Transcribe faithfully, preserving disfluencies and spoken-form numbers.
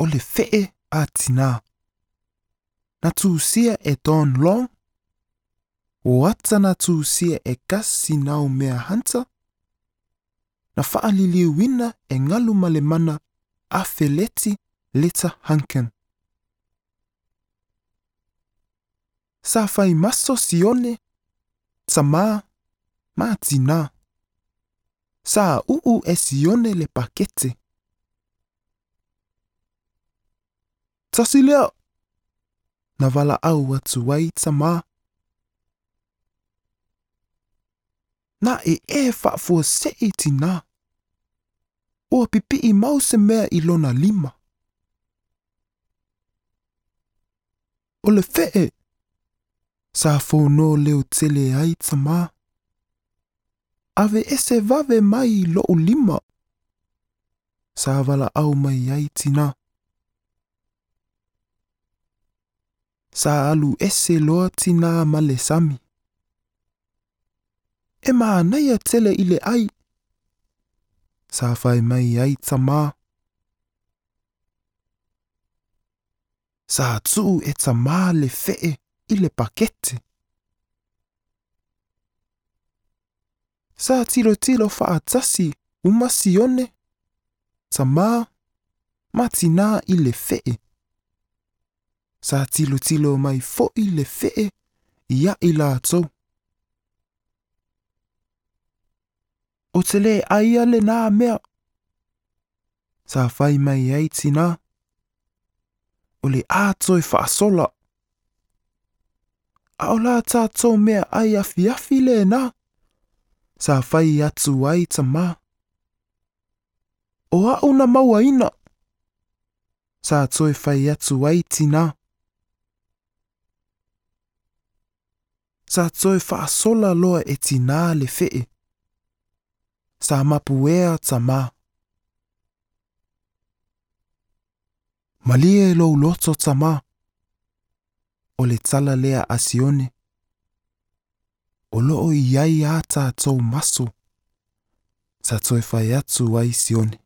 o le fee a tina. Na tūsia e Don Long, o ata na tūsia e Gus Sinau mea Hunter, na whaalili wina e ngalu male mana a Feleti Leta Hankin. Sa whai maso sione, Tamā, ma tina. Sa uu e sione le pakete. Tasi lea, na wala au atu wai Tamā. Na e e whaafua se e tina. O pipi i mau se mea i lona lima. O le fee, sa whono leo tele ai Tamā. Ave ese vave mai lo o lima. Sa wala au mai ai tina. Sa alu ese loa tina male sami. E maa naia tele ile ai. Sa whai mai ai Tamā. Sa tuu e Tamā le fee ile pakete. Sa tilo tilo whaatasi umasione. Tamā ma tina ile fee. Sa tilo tilo mai fo ile fee ia ila atou. O tele aia le nā mea. Sa whai mai ai tina. O le ātoi whaasola. A o la tātou mea ai afi afi le nā. Sa whai atu ai Tamā. O a una maua ina. Sa toi whai atu ai tina. Sa toi whaasola loa e tina le fee. Sa mapuea Tamā. Malie lo loto Tamā. O le tala lea asione. O loo iai a tātou maso. Sa toi whai atu ai sione.